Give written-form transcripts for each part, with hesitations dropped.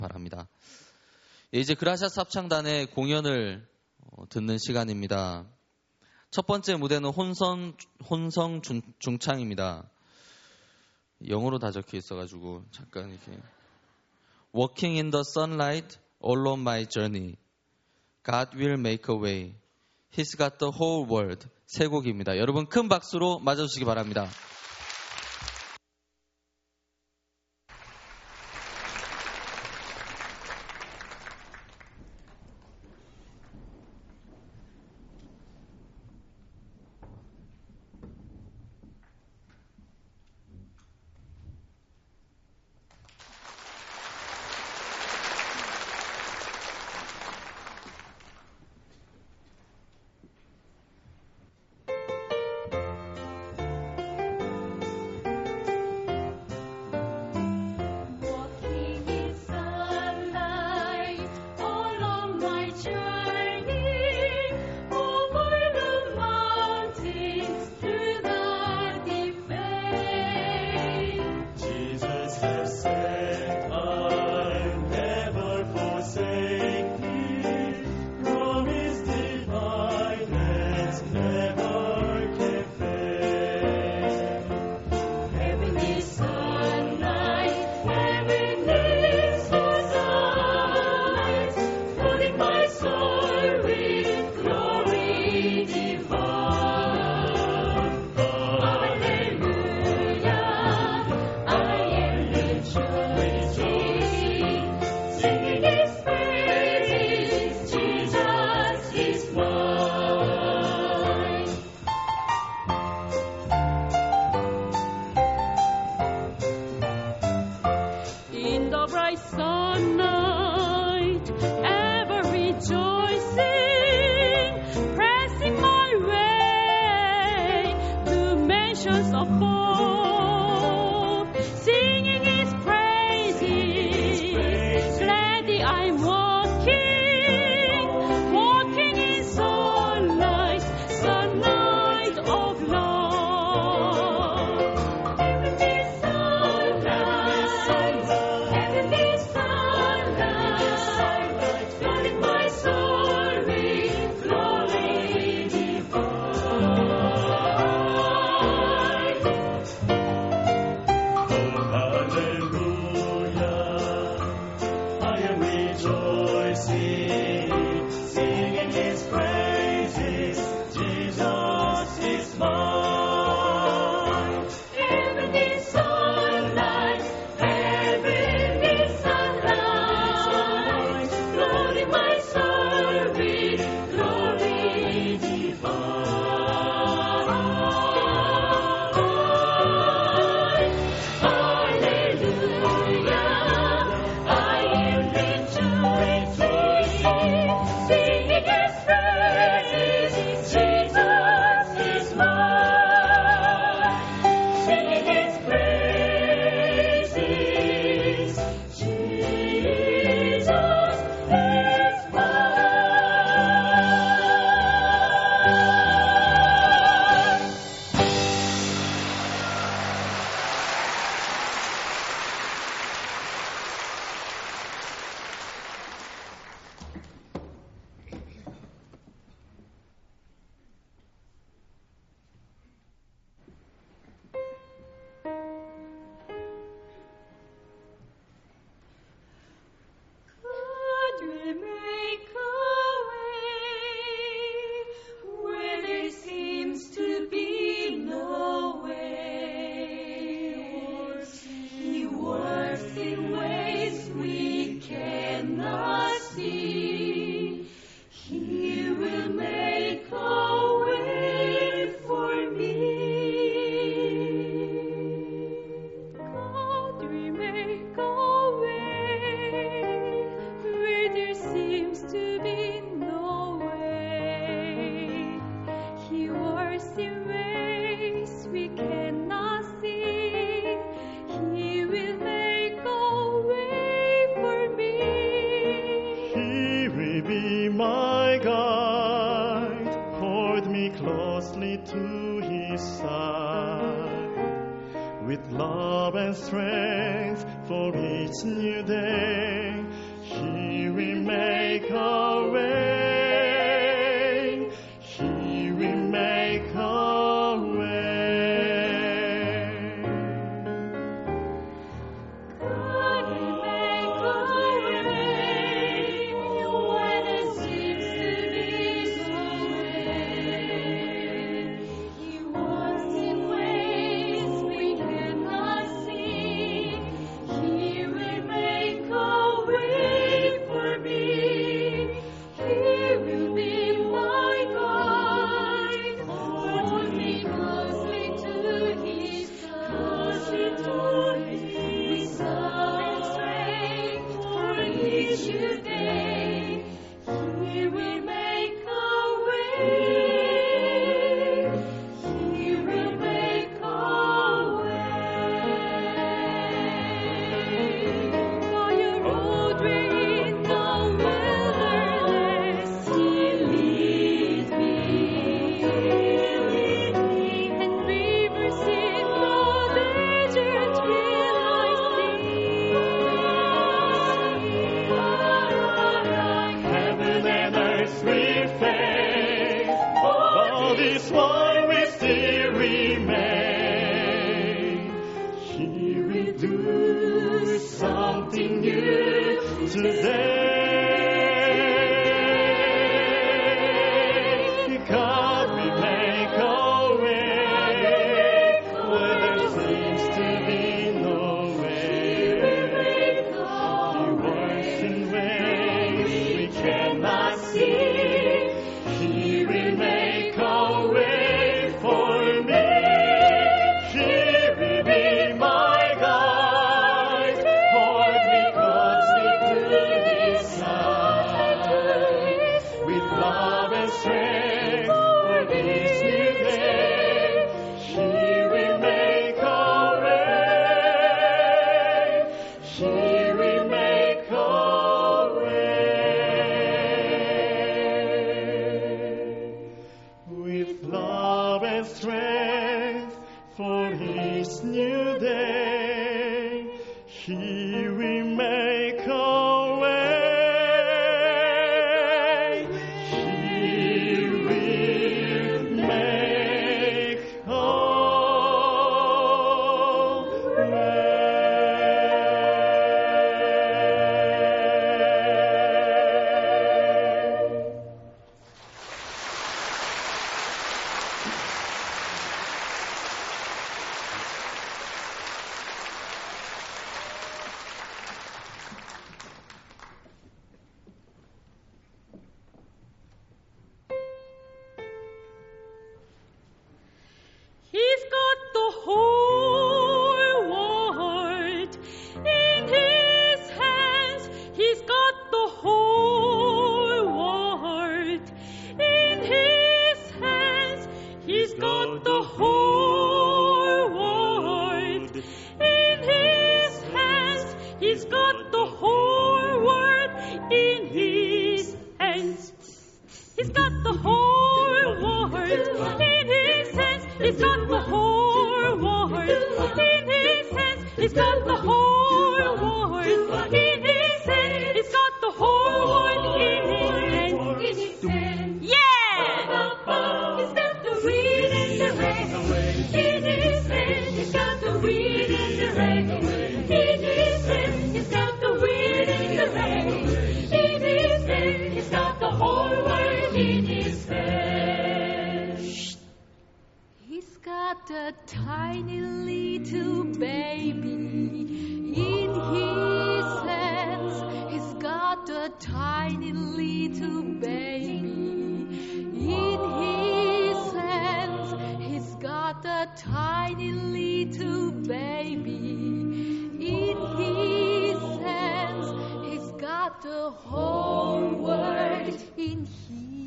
바랍니다. 이제 그라샤스 합창단의 공연을 듣는 시간입니다. 첫 번째 무대는 혼성 중창입니다. 영어로 다 적혀 있어가지고 잠깐 이렇게 Walking in the sunlight, all on my journey. God will make a way. He's got the whole world. 세 곡입니다. 여러분 큰 박수로 맞아주시기 바랍니다. With love and strength for each new day, yes, we fail, but this one we still remain. He will do something new today. God will make a way where there seems to be no way. He works in ways we cannot see. He will make a way for me. He will be my guide. Hold me closely to His side. With love and strength for this new day, He will make a way. He will make a way. With love and strength for His new day, He will make a way. He will make a way. He's got the whole world in His hands. He's got the whole world in His hands. He's got the whole world in His hands. He's got the whole world in His hands. He's got the whole world in His hands. He's got the whole world in His hands. He's got the whole world in His hands. He's got the whole world in His hands. Yeah! He's got the wind and the rain in His hands. He's got the wind and the rain in His hands. He's got the wind and the rain in His hands. He's got the whole world in His hands. He's got a tiny little baby in His hands. He's got a tiny little baby in His hands. He's got a tiny little baby in His hands. He's got the whole world in His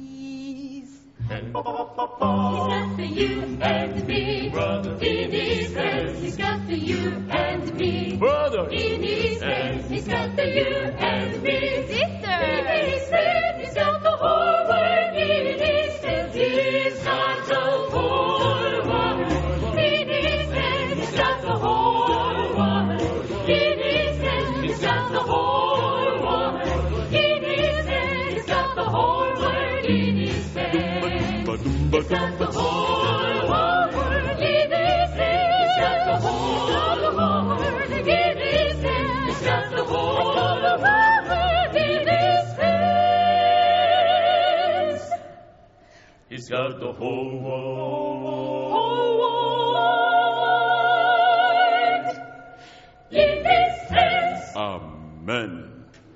hands. He's got the you and me in His hands. He's got the you and me in His hands. He's got the you and me sister in His hands. He's got the whole world in His hands. He's got the whole world in His hands. He's got the whole world in His hands. He's got the whole world in His hands. He's got the whole world in His hands. He's got the whole world in His hands. He's got the whole world in His hands. He's got the whole world in His hands. He's got the whole world In His hands. Amen.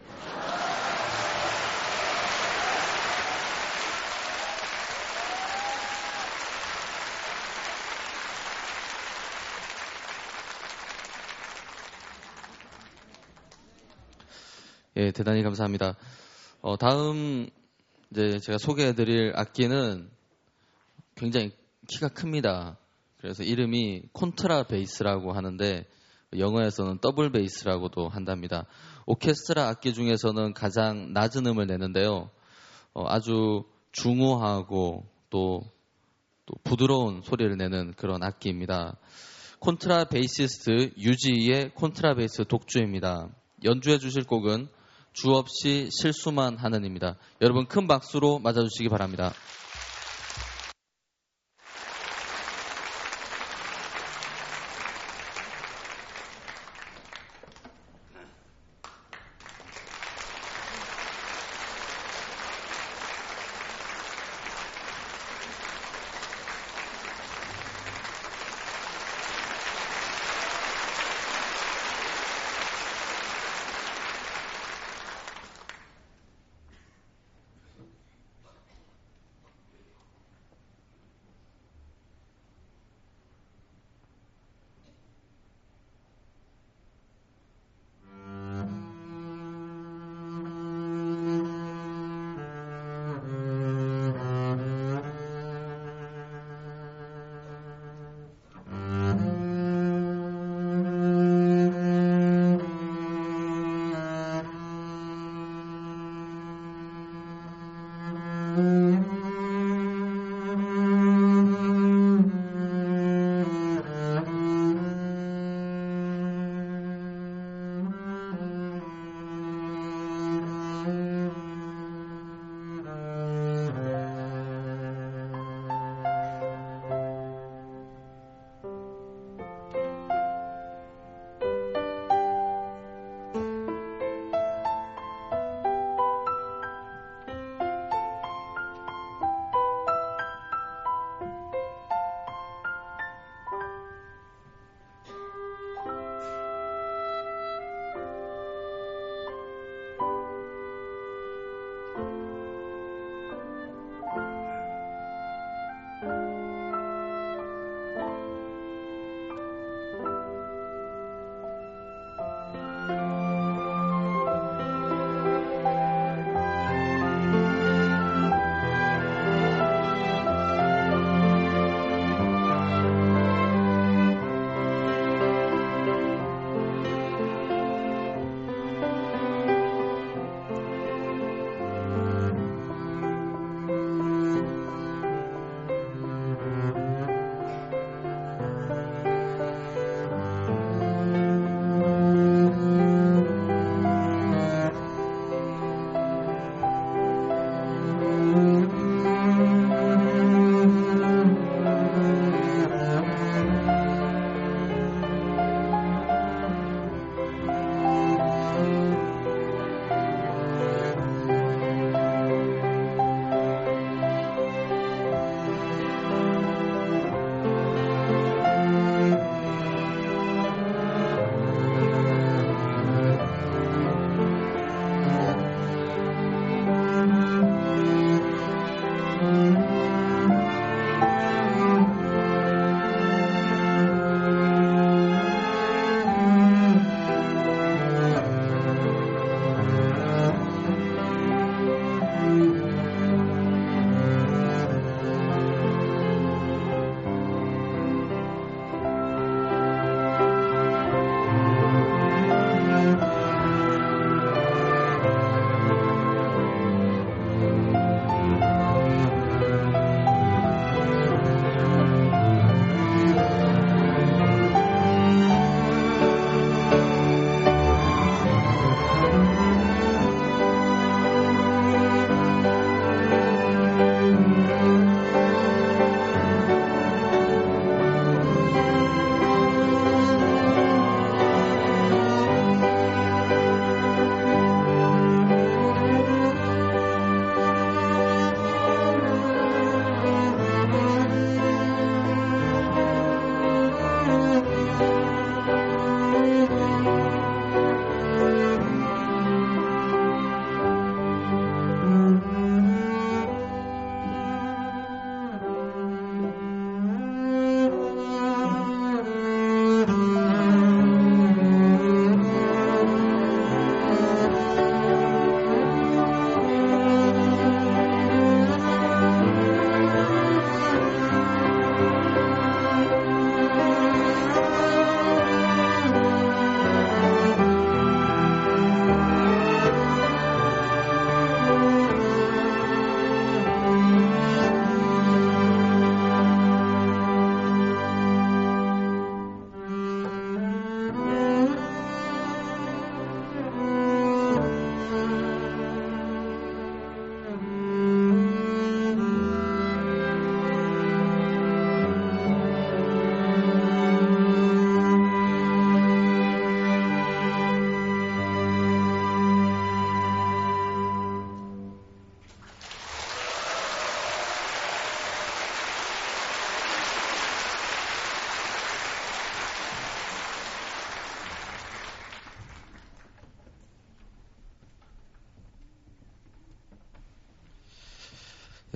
예, 대단히 감사합니다. 다음 이제 제가 소개해드릴 악기는 굉장히 키가 큽니다. 그래서 이름이 콘트라 베이스라고 하는데 영어에서는 더블 베이스라고도 한답니다. 오케스트라 악기 중에서는 가장 낮은 음을 내는데요. 아주 중후하고 또 부드러운 소리를 내는 그런 악기입니다. 콘트라 베이시스트 유지의 콘트라 베이스 독주입니다. 연주해 주실 곡은 주 없이 실수만 하는 입니다. 여러분 큰 박수로 맞아주시기 바랍니다.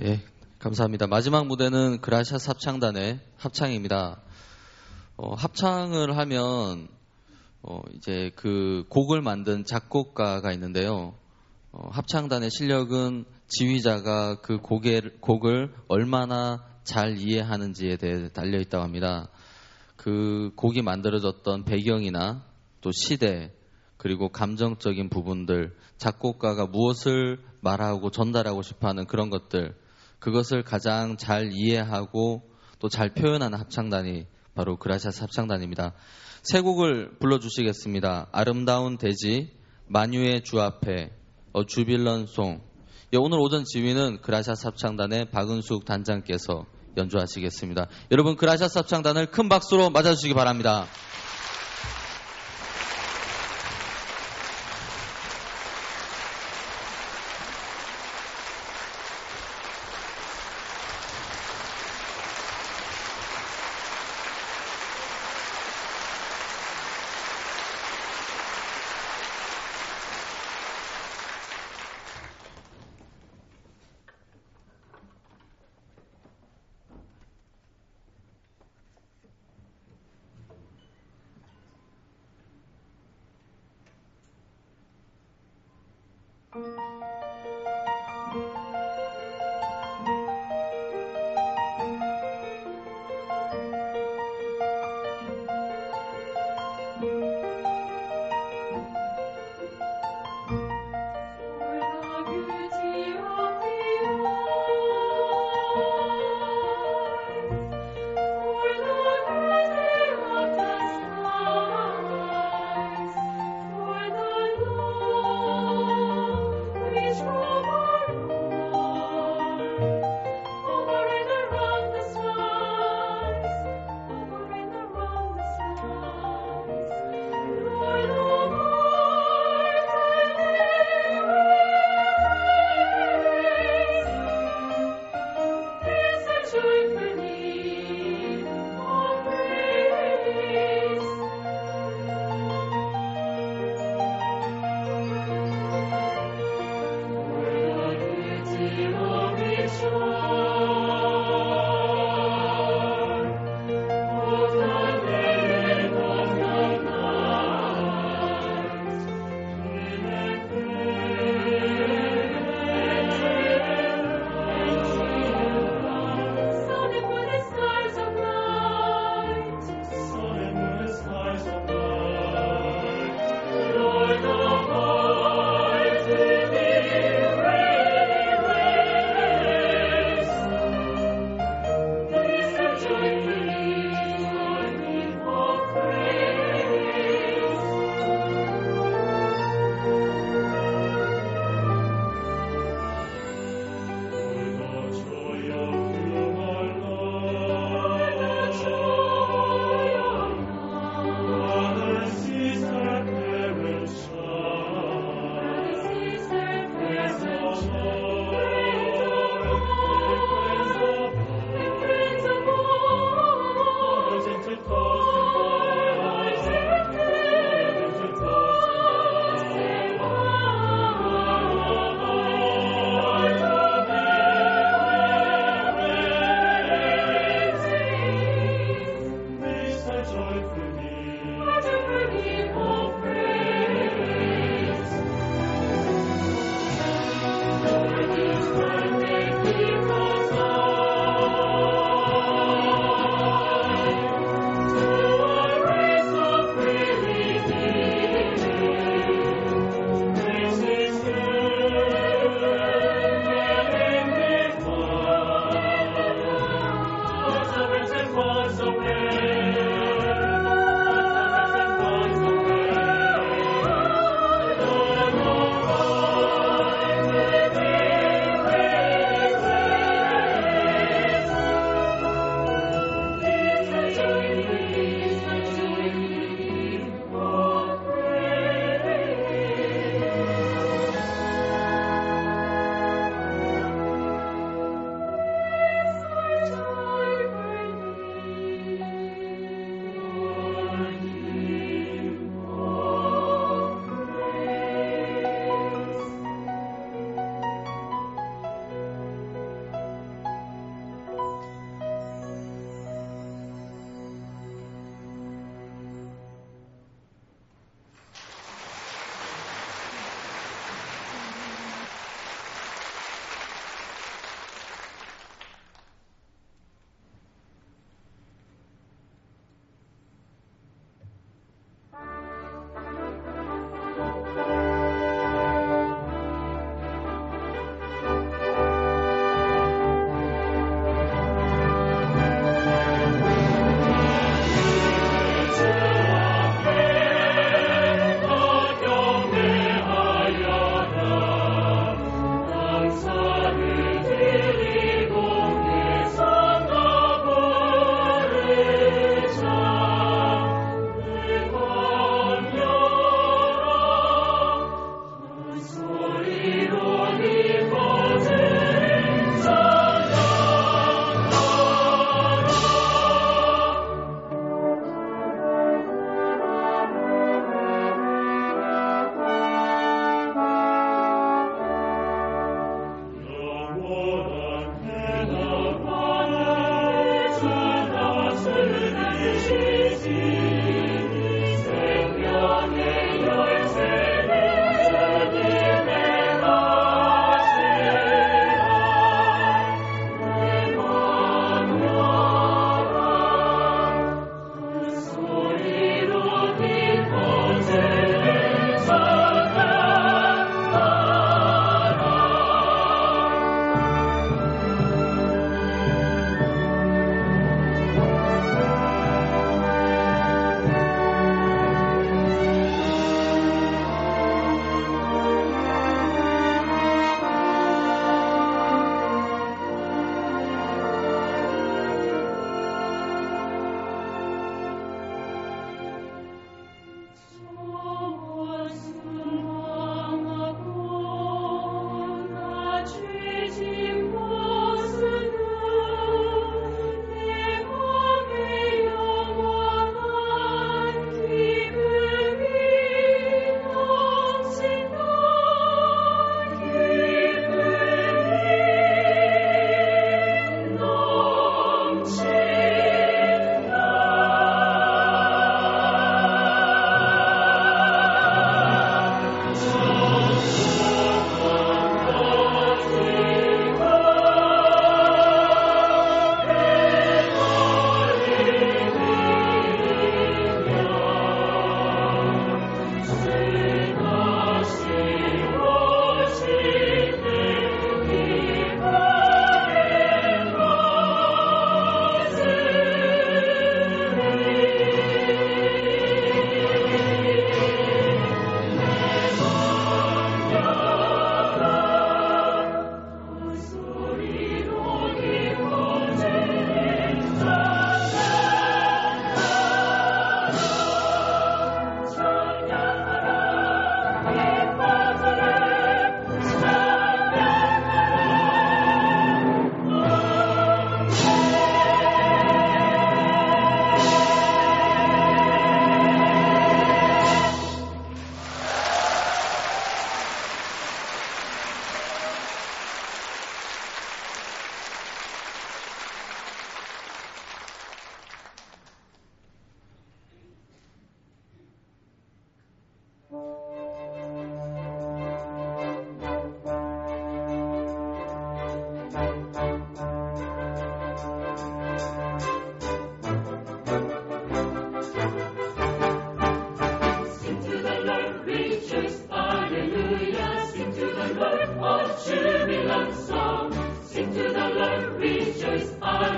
예, 감사합니다. 마지막 무대는 그라샷 합창단의 합창입니다. 합창을 하면 이제 그 곡을 만든 작곡가가 있는데요. 합창단의 실력은 지휘자가 그 곡을 얼마나 잘 이해하는지에 대해 달려 있다고 합니다. 그 곡이 만들어졌던 배경이나 또 시대 그리고 감정적인 부분들, 작곡가가 무엇을 말하고 전달하고 싶어하는 그런 것들, 그것을 가장 잘 이해하고 또 잘 표현하는 합창단이 바로 그라샷 합창단입니다. 세 곡을 불러주시겠습니다. 아름다운 대지, 만유의 주 앞에, 주빌런송. 예, 오늘 오전 지휘는 그라샷 합창단의 박은숙 단장께서 연주하시겠습니다. 여러분 그라샷 합창단을 큰 박수로 맞아주시기 바랍니다.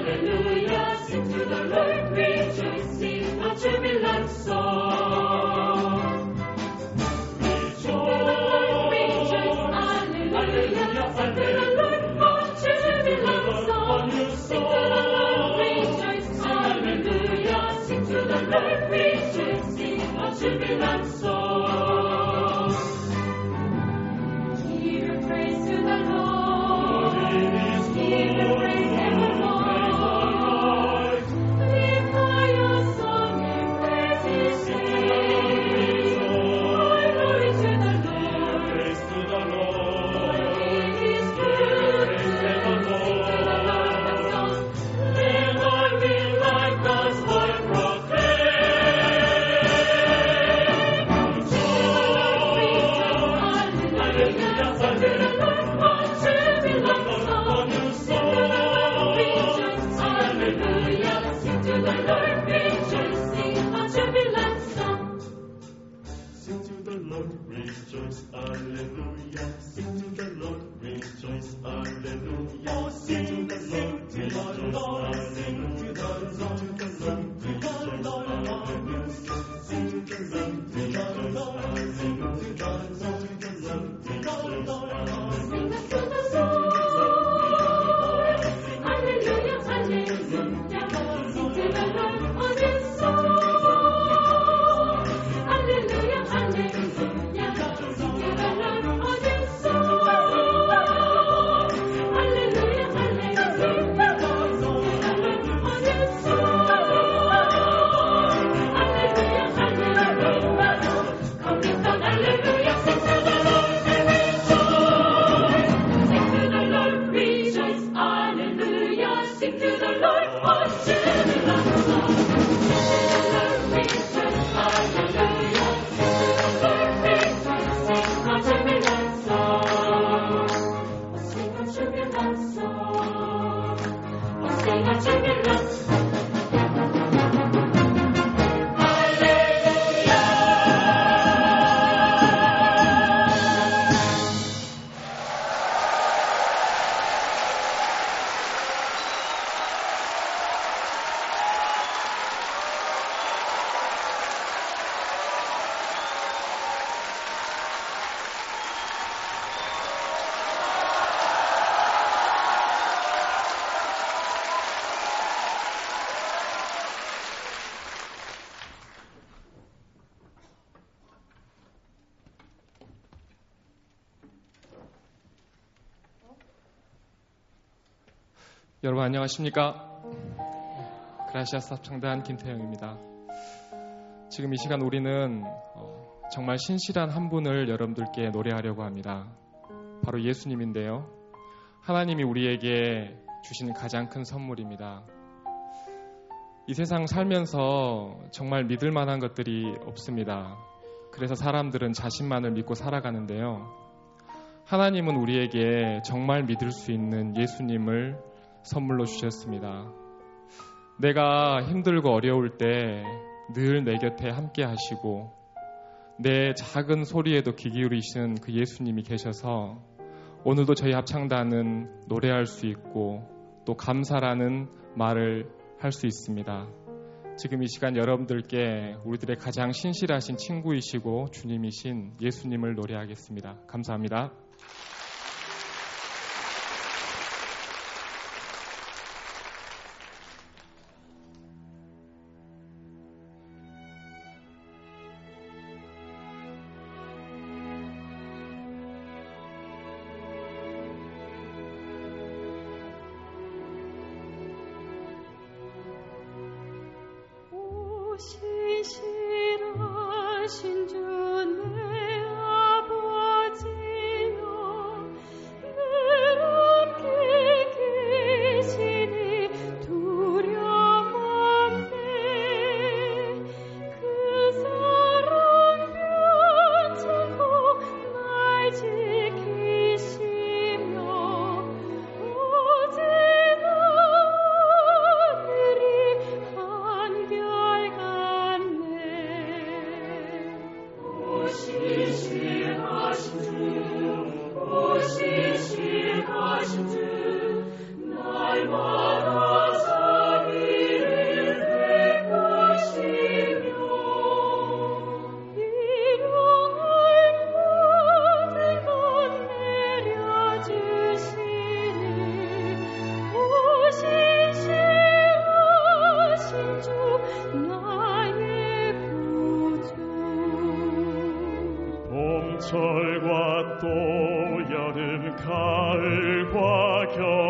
Hallelujah, sing to the Lord, rejoice, sing a jubilant song. Rejoice, hallelujah, sing to the Lord, a jubilant song. Sing to the Lord, rejoice, hallelujah, sing to the Lord, rejoice, sing a jubilant song. Give praise to the Lord, give praise evermore. Lift high your song and praise His name. Glory to the Lord, Praise to the Lord. for He is good. Sing to the Lord a song. Let all be like God's word proclaim. Hallelujah, sing to the Lord, a jubilant song. Sing to the Lord, rejoice, hallelujah, sing to the Lord, rejoice, sing a jubilant song. Sing to the Lord, rejoice, hallelujah. Sing to the Lord, rejoice, hallelujah. Oh, sing to the Lord, rejoice, hallelujah. Sing to the Lord, rejoice, hallelujah. Sing to the Lord, rejoice, hallelujah. Sing to the Lord, Sing unto the Lord, hallelujah, hallelujah. Sing to the Lord a new song. Hallelujah, hallelujah. Sing to the Lord a new song. Hallelujah, hallelujah. Sing to the Lord a new song. Hallelujah, hallelujah. Come with the hallelujah, sing to the Lord and rejoice. Sing to the Lord, rejoice, hallelujah. Sing to the Lord, a jubilant song. Sing to the Lord, rejoice, hallelujah. Sing to the Lord, rejoice, sing a jubilant song. Sing a jubilant song. Sing a jubilant song. 여러분 안녕하십니까? 그라시아스 합창단 김태영입니다. 지금 이 시간 우리는 정말 신실한 한 분을 여러분들께 노래하려고 합니다. 바로 예수님인데요. 하나님이 우리에게 주신 가장 큰 선물입니다. 이 세상 살면서 정말 믿을 만한 것들이 없습니다. 그래서 사람들은 자신만을 믿고 살아가는데요. 하나님은 우리에게 정말 믿을 수 있는 예수님을 선물로 주셨습니다. 내가 힘들고 어려울 때 늘 내 곁에 함께 하시고 내 작은 소리에도 귀 기울이시는 그 예수님이 계셔서 오늘도 저희 합창단은 노래할 수 있고 또 감사라는 말을 할 수 있습니다. 지금 이 시간 여러분들께 우리들의 가장 신실하신 친구이시고 주님이신 예수님을 노래하겠습니다. 감사합니다. 신실하신 주 내 아버지여 늘 함께 계시니 두려움 없네. 그 사랑 변치고 날 지키시며 어제나 오늘이 한결같네. 여름 가을과 겨울